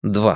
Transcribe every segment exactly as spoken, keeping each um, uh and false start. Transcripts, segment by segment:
Два.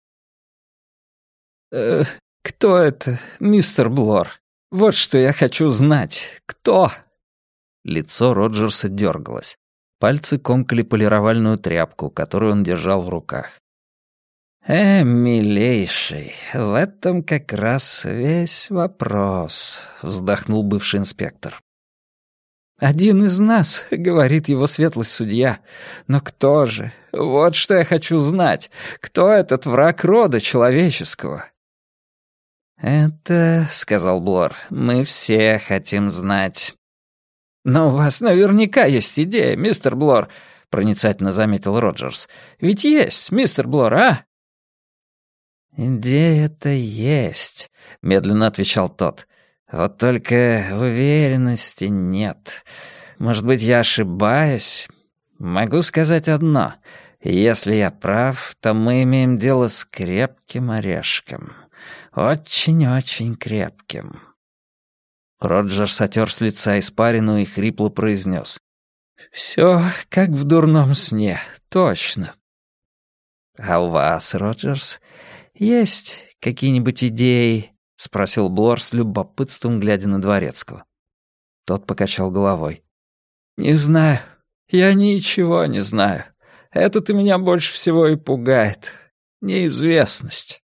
«Э, кто это, мистер Блор? Вот что я хочу знать. Кто?» Лицо Роджерса дергалось. Пальцы комкали полировальную тряпку, которую он держал в руках. «Э, милейший, в этом как раз весь вопрос», — вздохнул бывший инспектор. «Один из нас», — говорит его светлость судья. «Но кто же? Вот что я хочу знать. Кто этот враг рода человеческого?» «Это, — сказал Блор, — мы все хотим знать». «Но у вас наверняка есть идея, мистер Блор», — проницательно заметил Роджерс. «Ведь есть, мистер Блор, а?» «Идея-то есть», — медленно отвечал тот. «Вот только уверенности нет. Может быть, я ошибаюсь? Могу сказать одно. Если я прав, то мы имеем дело с крепким орешком. Очень-очень крепким». Роджерс отер с лица испарину и хрипло произнес. «Все как в дурном сне, точно». «А у вас, Роджерс, есть какие-нибудь идеи?» — спросил Блор с любопытством, глядя на Дворецкого. Тот покачал головой. «Не знаю. Я ничего не знаю. Это-то меня больше всего и пугает. Неизвестность».